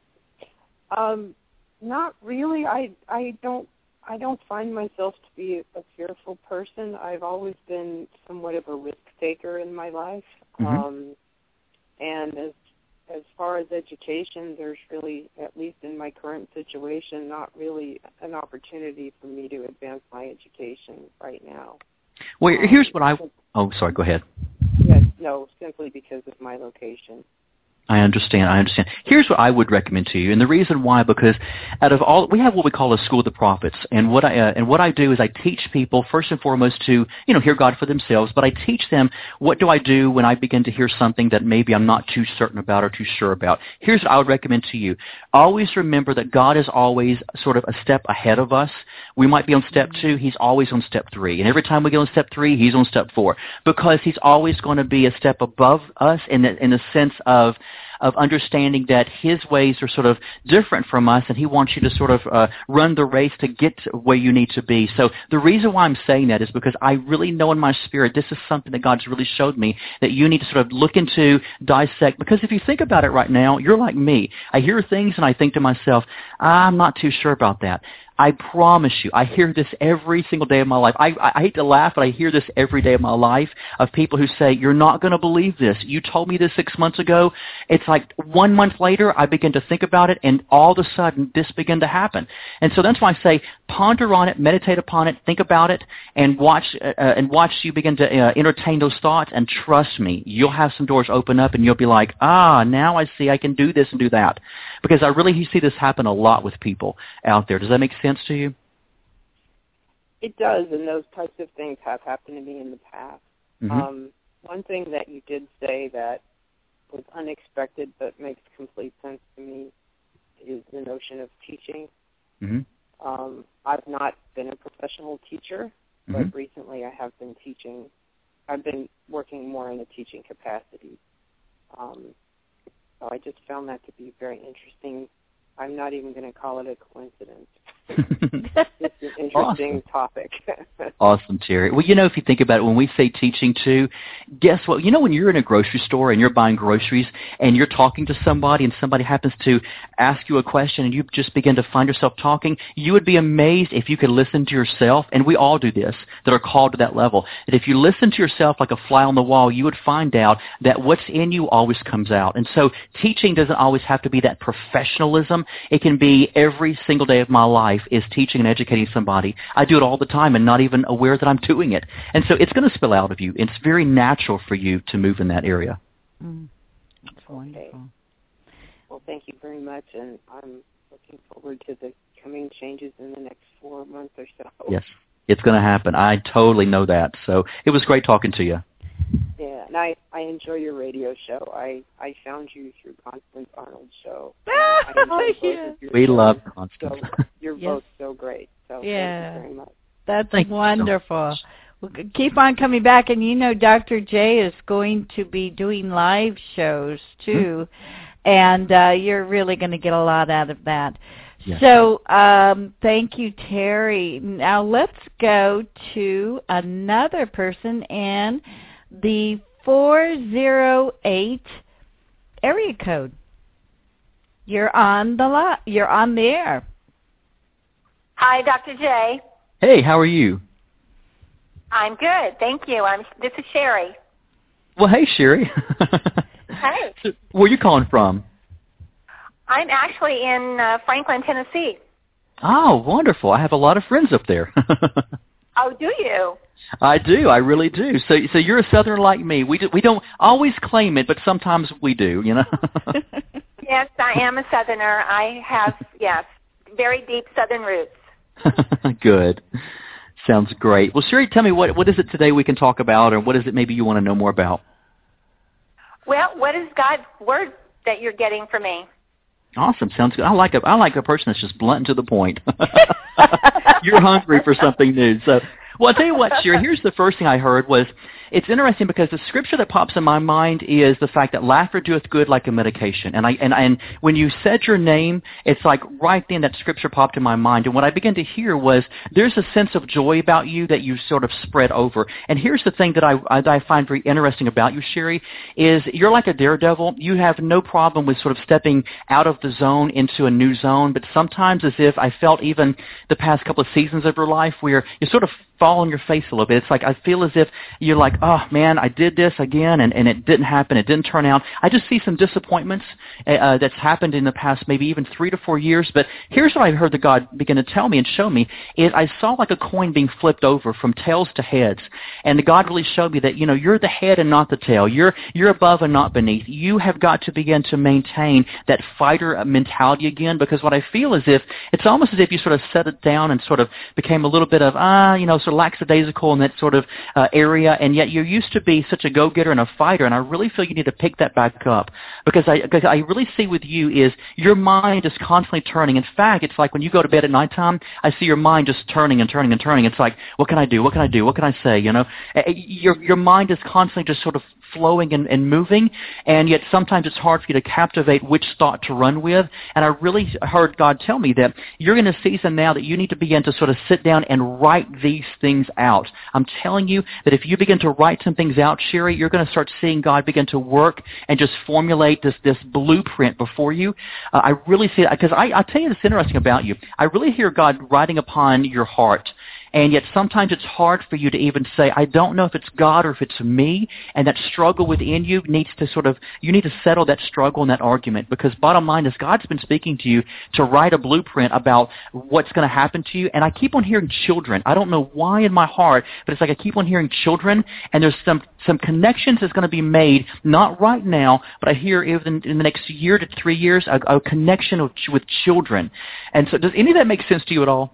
Um, not really. I I don't I don't find myself to be a fearful person. I've always been somewhat of a risk taker in my life, Mm-hmm. um, and as as far as education, there's really, at least in my current situation, not really an opportunity for me to advance my education right now. Well, um, here's what I... Oh, sorry, go ahead. Yes, no, simply because of my location. I understand. I understand. Here's what I would recommend to you, and the reason why, because out of all, we have what we call a school of the prophets, and what I uh, and what I do is I teach people first and foremost to you know hear God for themselves, but I teach them what do I do when I begin to hear something that maybe I'm not too certain about or too sure about. Here's what I would recommend to you: always remember that God is always sort of a step ahead of us. We might be on step two; He's always on step three, and every time we get on step three, He's on step four, because He's always going to be a step above us in the, in the sense of of understanding that His ways are sort of different from us, and He wants you to sort of uh, run the race to get to where you need to be. So the reason why I'm saying that is because I really know in my spirit this is something that God's really showed me that you need to sort of look into, dissect, because if you think about it right now, you're like me. I hear things and I think to myself, I'm not too sure about that. I promise you, I hear this every single day of my life. I, I hate to laugh, but I hear this every day of my life of people who say, you're not going to believe this. You told me this six months ago. It's like one month later, I begin to think about it, and all of a sudden, this began to happen. And so that's why I say, ponder on it, meditate upon it, think about it, and watch uh, and watch you begin to uh, entertain those thoughts, and trust me, you'll have some doors open up, and you'll be like, ah, now I see I can do this and do that. Because I really see this happen a lot with people out there. Does that make sense to you? It does, and those types of things have happened to me in the past. Mm-hmm. Um, one thing that you did say that was unexpected but makes complete sense to me is the notion of teaching. Mm-hmm. Um, I've not been a professional teacher, but mm-hmm. recently I have been teaching. I've been working more in a teaching capacity. Um, so I just found that to be very interesting. I'm not even going to call it a coincidence. It's an interesting awesome. topic. Awesome, Terry. Well, you know, if you think about it, when we say teaching too, guess what? You know, when you're in a grocery store and you're buying groceries and you're talking to somebody and somebody happens to ask you a question and you just begin to find yourself talking, you would be amazed if you could listen to yourself, and we all do this, that are called to that level. And if you listen to yourself like a fly on the wall, you would find out that what's in you always comes out. And so teaching doesn't always have to be that professionalism. It can be every single day of my life is teaching and educating somebody. I do it all the time and not even aware that I'm doing it. And so it's going to spill out of you. It's very natural for you to move in that area. Mm. That's wonderful. Okay. Well, thank you very much, and I'm looking forward to the coming changes in the next four months or so. Yes, it's going to happen. I totally know that. So it was great talking to you. Yeah, and I, I enjoy your radio show. I, I found you through Constance Arnold's show. Ah, yeah. We love Constance. So, you're yes. both so great. So yeah. thank you very much. That's Thank wonderful. Well, keep on coming back, and you know Doctor J is going to be doing live shows too, mm-hmm. and uh, you're really going to get a lot out of that. Yes. So um, thank you, Terry. Now let's go to another person in the four zero eight area code. You're on the lot. You're on the air. Hi, Doctor J. Hey, how are you? I'm good, thank you. I'm. This is Sherry. Well, hey, Sherry. Hey. So, where are you calling from? I'm actually in uh, Franklin, Tennessee. Oh, wonderful. I have a lot of friends up there. Oh, do you? I do. I really do. So, so you're a Southerner like me. We do, we don't always claim it, but sometimes we do. You know. Yes, I am a Southerner. I have yes, very deep Southern roots. Good. Sounds great. Well, Sherry, tell me what what is it today we can talk about, or what is it maybe you want to know more about? Well, what is God's word that you're getting from me? Awesome. Sounds good. I like a I like a person that's just blunt and to the point. You're hungry for something new. So, well, I'll tell you what, Sherry, here's the first thing I heard was, it's interesting because the scripture that pops in my mind is the fact that laughter doeth good like a medication. And I and, and when you said your name, it's like right then that scripture popped in my mind. And what I began to hear was there's a sense of joy about you that you sort of spread over. And here's the thing that I, that I find very interesting about you, Sherry, is you're like a daredevil. You have no problem with sort of stepping out of the zone into a new zone. But sometimes as if I felt even the past couple of seasons of your life where you sort of fall on your face a little bit. It's like I feel as if you're like, oh, man, I did this again, and, and it didn't happen. It didn't turn out. I just see some disappointments uh, that's happened in the past maybe even three to four years. But here's what I heard that God begin to tell me and show me is I saw like a coin being flipped over from tails to heads. And God really showed me that, you know, you're the head and not the tail. You're, you're above and not beneath. You have got to begin to maintain that fighter mentality again, because what I feel is if it's almost as if you sort of set it down and sort of became a little bit of, ah, you know, sort of lackadaisical in that sort of uh, area, and yet you used to be such a go-getter and a fighter, and I really feel you need to pick that back up, because I, because I really see with you is your mind is constantly turning. In fact, it's like when you go to bed at nighttime, I see your mind just turning and turning and turning. It's like, what can I do? What can I do? What can I say? You know, your your mind is constantly just sort of flowing and, and moving, and yet sometimes it's hard for you to captivate which thought to run with. And I really heard God tell me that you're in a season now that you need to begin to sort of sit down and write these things out. I'm telling you that if you begin to write some things out, Sherry, you're going to start seeing God begin to work and just formulate this, this blueprint before you. Uh, I really see that, because I, I'll tell you this interesting about you. I really hear God writing upon your heart. And yet sometimes it's hard for you to even say, I don't know if it's God or if it's me, and that struggle within you needs to sort of, you need to settle that struggle and that argument, because bottom line is God's been speaking to you to write a blueprint about what's going to happen to you. And I keep on hearing children. I don't know why in my heart, but it's like I keep on hearing children, and there's some, some connections that's going to be made, not right now, but I hear even in the next year to three years, a, a connection with, with children. And so does any of that make sense to you at all?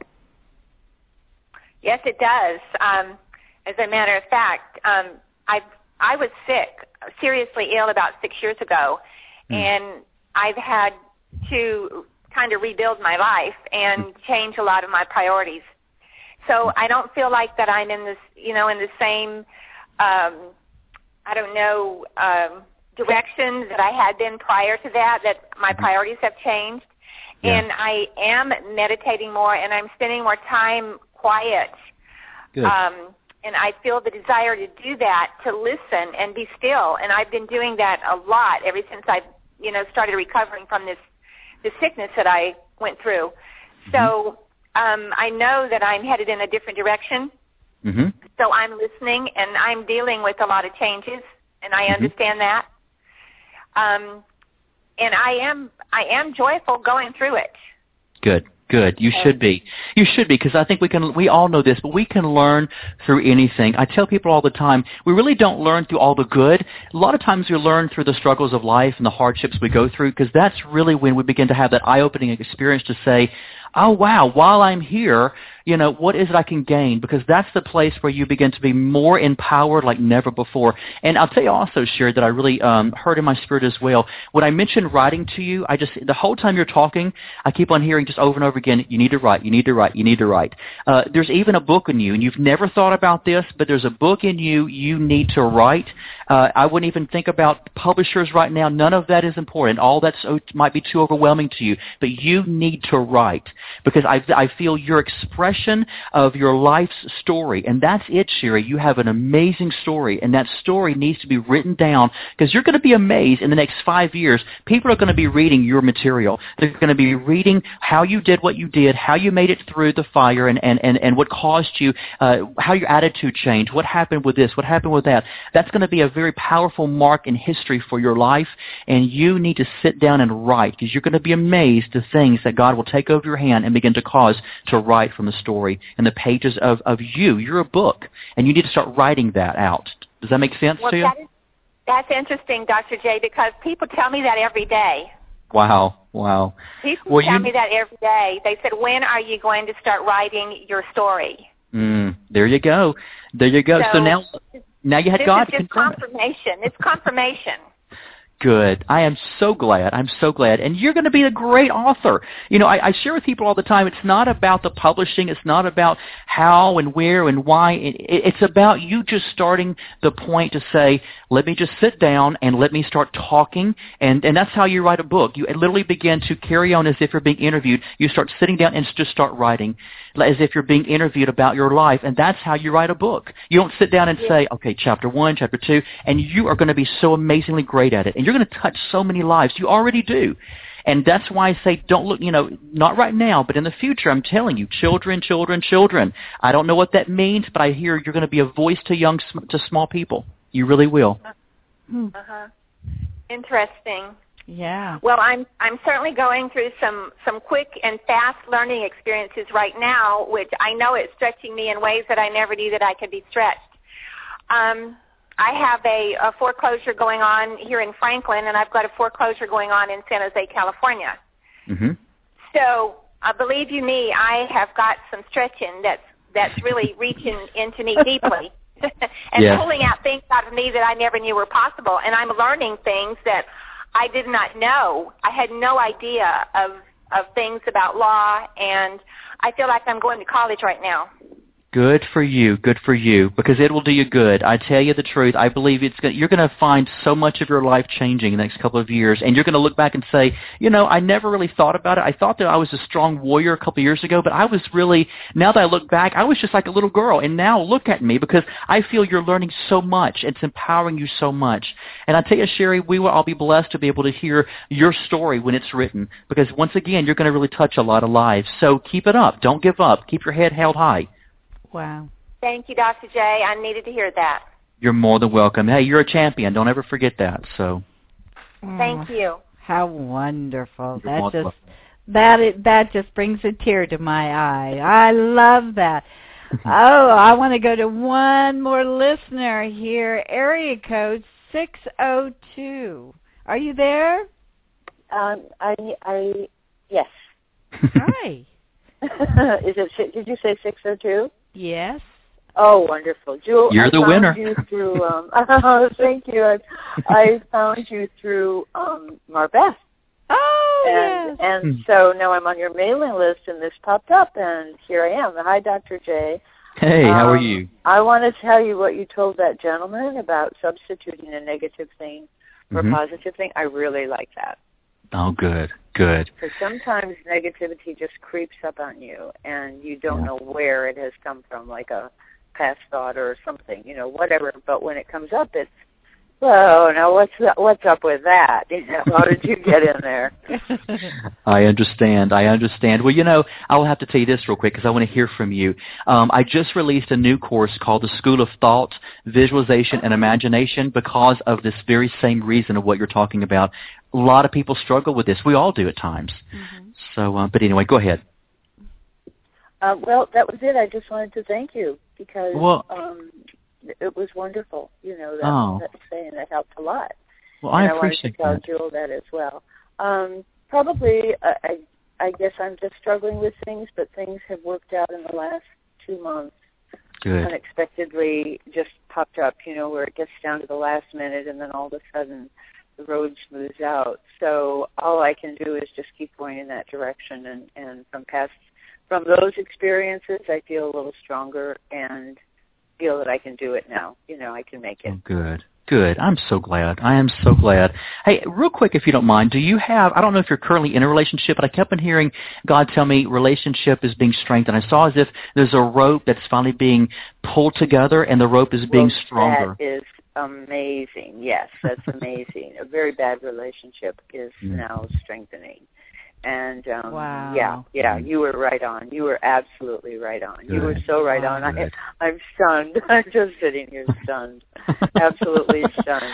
Yes, it does. Um, as a matter of fact, um, I I was sick, seriously ill about six years ago, mm. and I've had to kind of rebuild my life and change a lot of my priorities. So I don't feel like that I'm in this, you know, in the same, um, I don't know, um, direction that I had been prior to that. That my priorities have changed, yeah. and I am meditating more, and I'm spending more time quiet. Good. Um, and I feel the desire to do that, to listen and be still. And I've been doing that a lot ever since I, you know, started recovering from this, this sickness that I went through. Mm-hmm. So um, I know that I'm headed in a different direction. Mm-hmm. So I'm listening, and I'm dealing with a lot of changes, and I mm-hmm. understand that. Um, and I am, I am joyful going through it. Good. Good. You should be. You should be, because I think we can. We all know this, but we can learn through anything. I tell people all the time, we really don't learn through all the good. A lot of times we learn through the struggles of life and the hardships we go through, because that's really when we begin to have that eye-opening experience to say, oh, wow, while I'm here, you know, what is it I can gain? Because that's the place where you begin to be more empowered like never before. And I'll tell you also, Sherry, that I really um, heard in my spirit as well. When I mentioned writing to you, I just, the whole time you're talking, I keep on hearing just over and over again, you need to write, you need to write, you need to write. Uh, there's even a book in you, and you've never thought about this, but there's a book in you you need to write. Uh, I wouldn't even think about publishers right now. None of that is important. All that might be too overwhelming to you, but you need to write, because I, I feel your expression of your life's story, and that's it, Sherry. You have an amazing story, and that story needs to be written down, because you're going to be amazed in the next five years. People are going to be reading your material. They're going to be reading how you did what you did, how you made it through the fire, and, and, and, and what caused you, uh, how your attitude changed, what happened with this, what happened with that. That's going to be a very powerful mark in history for your life, and you need to sit down and write, because you're going to be amazed at things that God will take over your hand and begin to cause to write from the story and the pages of, of you. You're a book, and you need to start writing that out. Does that make sense well, to you? That is, that's interesting, Doctor J, because people tell me that every day. Wow, wow. People well, tell you... me that every day. They said, when are you going to start writing your story? Mm, there you go. There you go. So, so now, now you had this God is just confirm confirmation. It. It's confirmation. Good. I am so glad. I'm so glad. And you're going to be a great author. You know, I, I share with people all the time, it's not about the publishing. It's not about how and where and why. It, it's about you just starting the point to say, let me just sit down and let me start talking. And, and that's how you write a book. You literally begin to carry on as if you're being interviewed. You start sitting down and just start writing as if you're being interviewed about your life. And that's how you write a book. You don't sit down and yeah. say, okay, chapter one, chapter two, and you are going to be so amazingly great at it. And you're going to touch so many lives. You already do. And that's why I say don't look, you know, not right now, but in the future, I'm telling you, children, children, children. I don't know what that means, but I hear you're going to be a voice to young, to small people. You really will. Uh-huh. Interesting. Yeah. Well, I'm I'm certainly going through some, some quick and fast learning experiences right now, which I know it's stretching me in ways that I never knew that I could be stretched. Um, I have a, a foreclosure going on here in Franklin, and I've got a foreclosure going on in San Jose, California. Mm-hmm. So, uh, believe you me, I have got some stretching that's that's really reaching into me deeply and yeah. pulling out things out of me that I never knew were possible. And I'm learning things that I did not know. I had no idea of of things about law, and I feel like I'm going to college right now. Good for you, good for you, because it will do you good. I tell you the truth. I believe it's going, you're going to find so much of your life changing in the next couple of years, and you're going to look back and say, you know, I never really thought about it. I thought that I was a strong warrior a couple of years ago, but I was really, now that I look back, I was just like a little girl, and now look at me, because I feel you're learning so much. It's empowering you so much. And I tell you, Sherry, we will all be blessed to be able to hear your story when it's written, because once again, you're going to really touch a lot of lives. So keep it up. Don't give up. Keep your head held high. Wow. Thank you, Doctor J. I needed to hear that. You're more than welcome. Hey, you're a champion. Don't ever forget that. So, thank you. How wonderful. You're that most just welcome. that it, that just brings a tear to my eye. I love that. Oh, I want to go to one more listener here. Area code six oh two. Are you there? Um, I, I, yes. Hi. Is it? Did you say six oh two? Yes. Oh, wonderful, Jewel. You're I the found winner. You through, um, oh, thank you. I, I found you through um, Marbeth. Oh, and, yes. And so now I'm on your mailing list, and this popped up, and here I am. Hi, Doctor J. Hey, how um, are you? I want to tell you what you told that gentleman about substituting a negative thing for mm-hmm. a positive thing. I really like that. Oh, good, good. Because sometimes negativity just creeps up on you, and you don't yeah. know where it has come from, like a past thought or something, you know, whatever. But when it comes up, it's, whoa, now what's what's up with that? How did you get in there? I understand. I understand. Well, you know, I will have to tell you this real quick because I want to hear from you. Um, I just released a new course called the School of Thought, Visualization, and Imagination because of this very same reason of what you're talking about. A lot of people struggle with this. We all do at times. Mm-hmm. So, uh, but anyway, go ahead. Uh, well, that was it. I just wanted to thank you because well, um, it was wonderful. You know, that, oh. that saying that helped a lot. Well, and I appreciate I wanted to tell that. Jewel that as well. Um, probably, uh, I, I guess I'm just struggling with things, but things have worked out in the last two months. Good. Unexpectedly just popped up, you know, where it gets down to the last minute and then all of a sudden the road smooths out. So all I can do is just keep going in that direction. And, and from past, from those experiences, I feel a little stronger and feel that I can do it now. You know, I can make it. Oh, good. Good. I'm so glad. I am so glad. Hey, real quick, if you don't mind, do you have, I don't know if you're currently in a relationship, but I kept on hearing God tell me relationship is being strengthened. I saw as if there's a rope that's finally being pulled together and the rope is being well, stronger. That is amazing. Yes, that's amazing. A very bad relationship is mm. now strengthening. And um, wow. yeah, yeah, you were right on. You were absolutely right on. Good. You were so right wow. on. I, I'm stunned. I'm just sitting here stunned, absolutely stunned.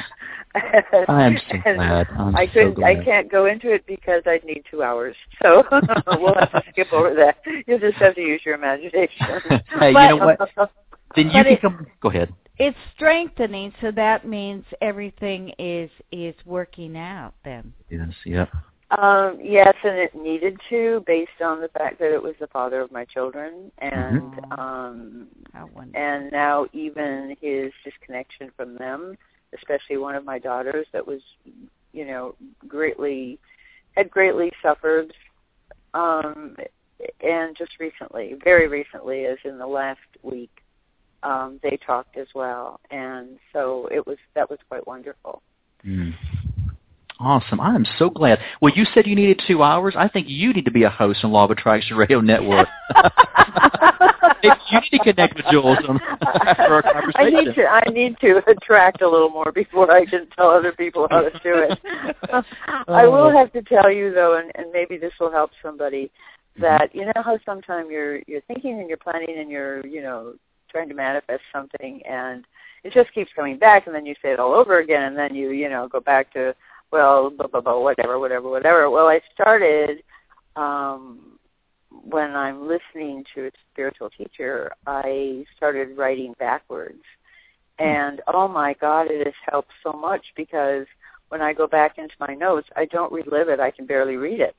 I'm so glad. I'm I so couldn't. glad. I can't go into it because I'd need two hours. So we'll have to skip over that. You'll just have to use your imagination. Hey, but, you know what? Then you can it, come. Go ahead. It's strengthening, so that means everything is is working out. Then. Yes. Yep. Um, yes, and it needed to, based on the fact that it was the father of my children, and mm-hmm. um, How wonderful. and now even his disconnection from them, especially one of my daughters that was, you know, greatly had greatly suffered, um, and just recently, very recently, as in the last week, um, they talked as well, and so it was that was quite wonderful. Mm. Awesome. I am so glad. Well, you said you needed two hours. I think you need to be a host on Law of Attraction Radio Network. maybe you need to connect with Jules on, after our conversation. I need to. I need to attract a little more before I can tell other people how to do it. oh. I will have to tell you though, and, and maybe this will help somebody, that you know how sometimes you're you're thinking and you're planning and you're you know trying to manifest something and it just keeps coming back, and then you say it all over again, and then you you know go back to well blah blah blah whatever whatever whatever. Well, I started. Um, when I'm listening to a spiritual teacher, I started writing backwards. And, oh, my God, it has helped so much because when I go back into my notes, I don't relive it. I can barely read it.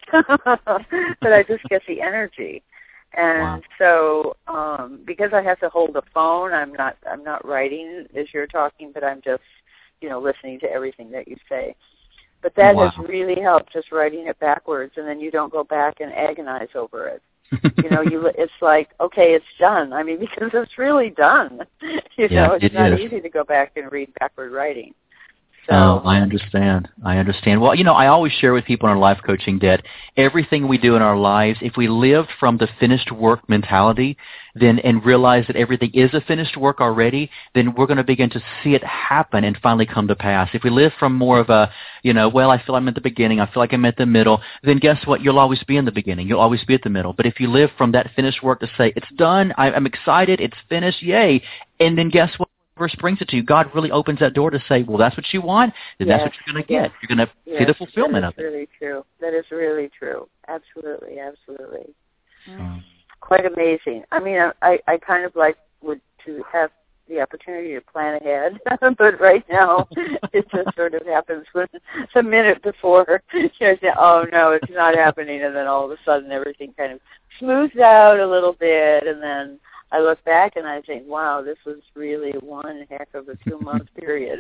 But I just get the energy. And wow. so um, because I have to hold the phone, I'm not I'm not writing as you're talking, but I'm just, you know, listening to everything that you say. But that wow. has really helped, just writing it backwards, and then you don't go back and agonize over it. you know, you it's like, okay, it's done. I mean, because it's really done. You yeah, know, it's it not is. easy to go back and read backward writing. So, oh, I understand. I understand. Well, you know, I always share with people in our life coaching that everything we do in our lives, if we lived from the finished work mentality, then and realize that everything is a finished work already, then we're going to begin to see it happen and finally come to pass. If we live from more of a, you know, well, I feel I'm at the beginning, I feel like I'm at the middle, then guess what? You'll always be in the beginning. You'll always be at the middle. But if you live from that finished work to say, it's done, I, I'm excited, it's finished, yay, and then guess what? First brings it to you. God really opens that door to say, well, that's what you want, then yes, that's what you're going to get. Yes, you're going to yes, see the fulfillment of it. That is really true. That is really true. Absolutely, absolutely. Mm. Quite amazing. I mean, I, I kind of like would to have the opportunity to plan ahead, but right now it just sort of happens when a minute before you say, oh, no, it's not happening, and then all of a sudden everything kind of smooths out a little bit, and then I look back and I think, wow, this was really one heck of a two-month period.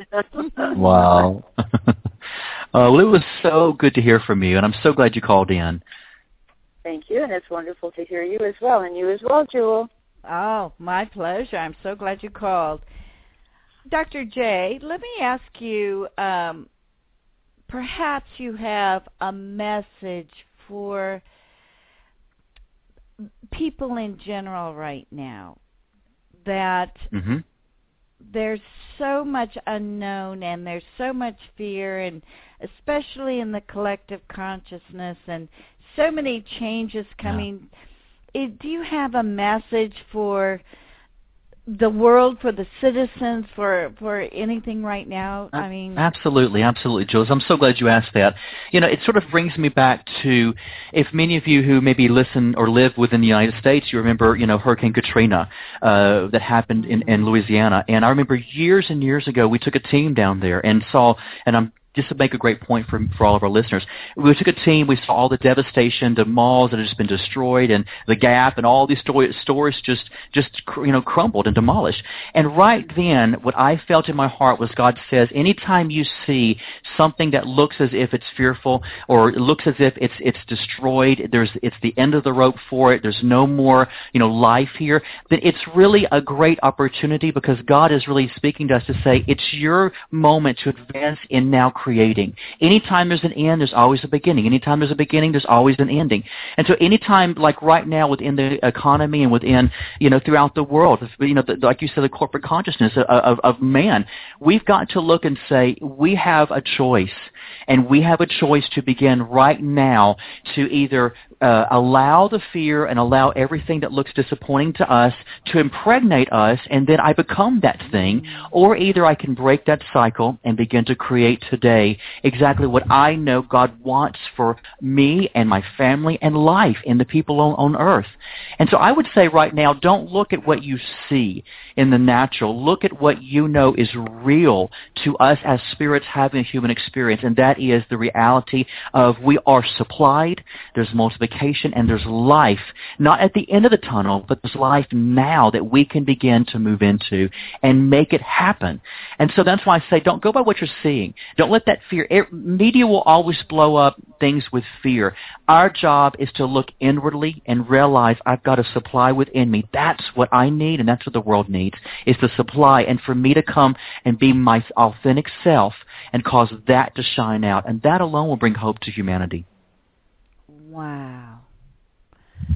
Wow. uh, well, it was so good to hear from you, and I'm so glad you called in. Thank you, and it's wonderful to hear you as well, and you as well, Jewel. Oh, my pleasure. I'm so glad you called. Doctor J, let me ask you, um, perhaps you have a message for people in general right now, that mm-hmm. there's so much unknown and there's so much fear, and especially in the collective consciousness, and so many changes coming. Yeah. It, do you have a message for the world, for the citizens, for for anything right now? I mean, absolutely, absolutely, Jules. I'm so glad you asked that. You know, it sort of brings me back to, if many of you who maybe listen or live within the United States, you remember, you know, Hurricane Katrina uh, that happened in, in Louisiana. And I remember years and years ago, we took a team down there and saw, and I'm just to make a great point for for all of our listeners, we took a team, we saw all the devastation, the malls that had just been destroyed, and the Gap, and all these stores, stores just, just you know, crumbled and demolished. And right then, what I felt in my heart was God says, anytime you see something that looks as if it's fearful, or it looks as if it's it's destroyed, there's it's the end of the rope for it, there's no more, you know, life here, then it's really a great opportunity, because God is really speaking to us to say, it's your moment to advance in now creating. Anytime there's an end, there's always a beginning. Anytime there's a beginning, there's always an ending. And so anytime, like right now within the economy and within, you know, throughout the world, you know, the, like you said, the corporate consciousness of, of, of man, we've got to look and say, we have a choice. And we have a choice to begin right now to either uh, allow the fear and allow everything that looks disappointing to us to impregnate us, and then I become that thing, or either I can break that cycle and begin to create today exactly what I know God wants for me and my family and life and the people on, on earth. And so I would say right now, don't look at what you see in the natural. Look at what you know is real to us as spirits having a human experience, and that is the reality of we are supplied, there's multiplication, and there's life, not at the end of the tunnel, but there's life now that we can begin to move into and make it happen. And so that's why I say don't go by what you're seeing. Don't let that fear. It, media will always blow up things with fear. Our job is to look inwardly and realize I've got a supply within me. That's what I need, and that's what the world needs, is the supply, and for me to come and be my authentic self and cause that to shine out. And that alone will bring hope to humanity. Wow.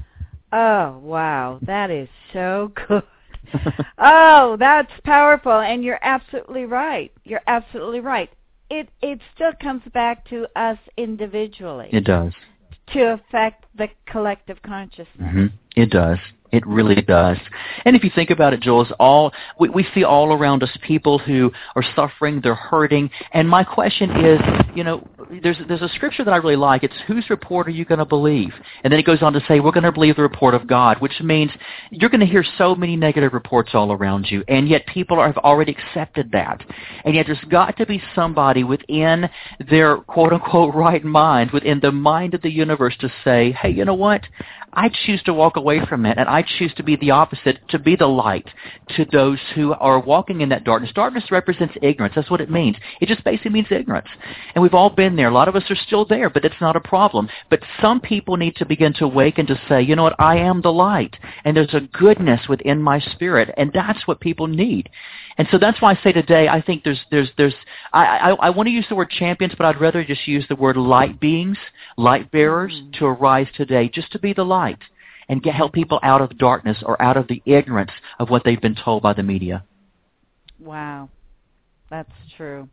Oh, wow. That is so good. Oh, that's powerful. And you're absolutely right. You're absolutely right. It it still comes back to us individually. It does. To affect the collective consciousness. Mm-hmm. It does. It really does. And if you think about it, Jules, all we, we see all around us people who are suffering, they're hurting. And my question is, you know, there's there's a scripture that I really like. It's, whose report are you going to believe? And then it goes on to say, we're going to believe the report of God, which means you're going to hear so many negative reports all around you, and yet people are, have already accepted that. And yet there's got to be somebody within their quote-unquote right mind, within the mind of the universe, to say, hey, you know what? I choose to walk away from it, and I choose to be the opposite, to be the light to those who are walking in that darkness. Darkness represents ignorance. That's what it means. It just basically means ignorance. And we've all been there. A lot of us are still there, but it's not a problem. But some people need to begin to awaken to say, you know what, I am the light, and there's a goodness within my spirit, and that's what people need. And so that's why I say today, I think there's, there's, there's, I, I, I want to use the word champions, but I'd rather just use the word light beings, light bearers, mm. to arise today, just to be the light and get, help people out of darkness or out of the ignorance of what they've been told by the media. Wow. That's true.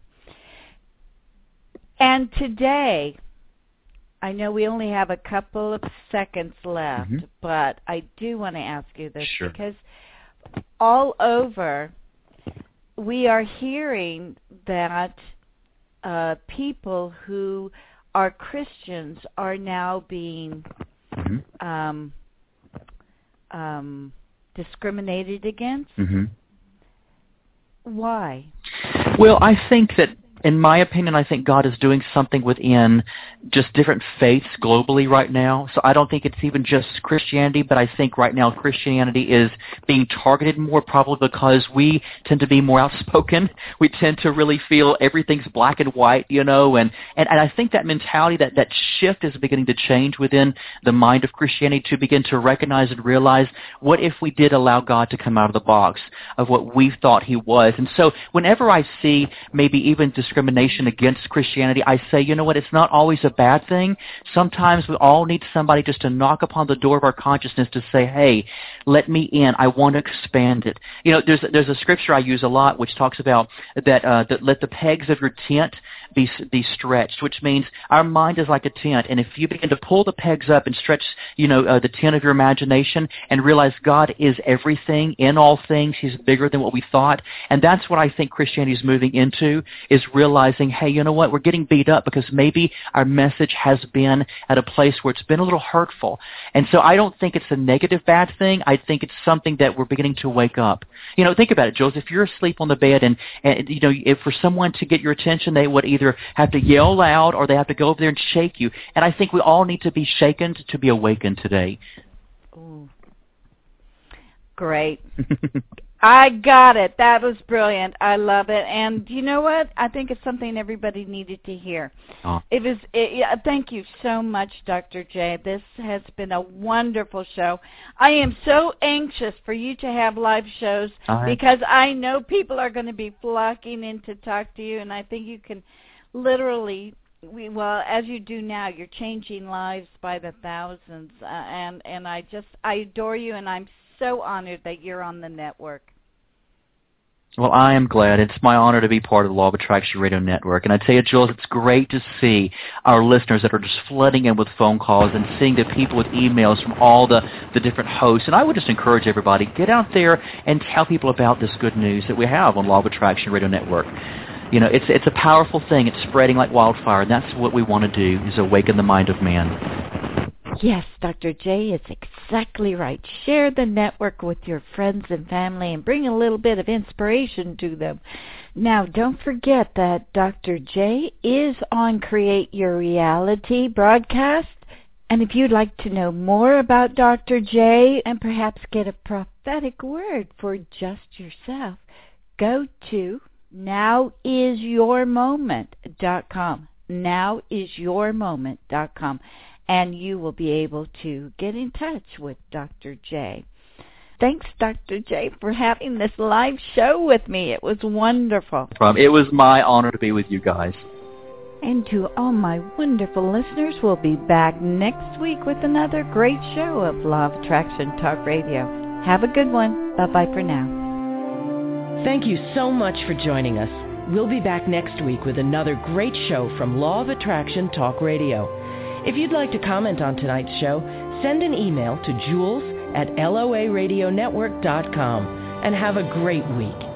And today, I know we only have a couple of seconds left, mm-hmm. but I do want to ask you this sure. because all over we are hearing that uh, people who are Christians are now being mm-hmm. um, um, discriminated against. Mm-hmm. Why? Well, I think that, in my opinion, I think God is doing something within just different faiths globally right now. So I don't think it's even just Christianity, but I think right now Christianity is being targeted more, probably because we tend to be more outspoken. We tend to really feel everything's black and white, you know, and, and, and I think that mentality, that, that shift is beginning to change within the mind of Christianity, to begin to recognize and realize, what if we did allow God to come out of the box of what we thought he was? And so whenever I see maybe even discrimination against Christianity, I say, you know what, it's not always a bad thing. Sometimes we all need somebody just to knock upon the door of our consciousness to say, hey, let me in. I want to expand it. You know, there's there's a scripture I use a lot which talks about that, uh, that let the pegs of your tent be be stretched, which means our mind is like a tent, and if you begin to pull the pegs up and stretch, you know, uh, the tent of your imagination and realize God is everything, in all things, he's bigger than what we thought, and that's what I think Christianity is moving into, is realizing, hey, you know what, we're getting beat up because maybe our message has been at a place where it's been a little hurtful. And so I don't think it's a negative bad thing. I think it's something that we're beginning to wake up. You know, think about it, Jules. If you're asleep on the bed and, and you know, if for someone to get your attention, they would either have to yell loud or they have to go over there and shake you. And I think we all need to be shaken to be awakened today. Ooh. Great. I got it. That was brilliant. I love it. And you know what? I think it's something everybody needed to hear. Oh. It was. It, yeah, thank you so much, Doctor J. This has been a wonderful show. I am so anxious for you to have live shows right. because I know people are going to be flocking in to talk to you, and I think you can literally, we, well, as you do now, you're changing lives by the thousands, uh, and and I just I adore you, and I'm so honored that you're on the network. Well, I am glad. It's my honor to be part of the Law of Attraction Radio Network. And I tell you, Jules, it's great to see our listeners that are just flooding in with phone calls and seeing the people with emails from all the, the different hosts. And I would just encourage everybody, get out there and tell people about this good news that we have on Law of Attraction Radio Network. You know, it's it's a powerful thing. It's spreading like wildfire, and that's what we want to do, is awaken the mind of man. Yes, Doctor J is exactly right. Share the network with your friends and family and bring a little bit of inspiration to them. Now, don't forget that Doctor J is on Create Your Reality broadcast. And if you'd like to know more about Doctor J and perhaps get a prophetic word for just yourself, go to now is your moment dot com. now is your moment dot com. And you will be able to get in touch with Doctor J. Thanks, Doctor J, for having this live show with me. It was wonderful. It was my honor to be with you guys. And to all my wonderful listeners, we'll be back next week with another great show of Law of Attraction Talk Radio. Have a good one. Bye-bye for now. Thank you so much for joining us. We'll be back next week with another great show from Law of Attraction Talk Radio. If you'd like to comment on tonight's show, send an email to jules at L O A radio network dot com and have a great week.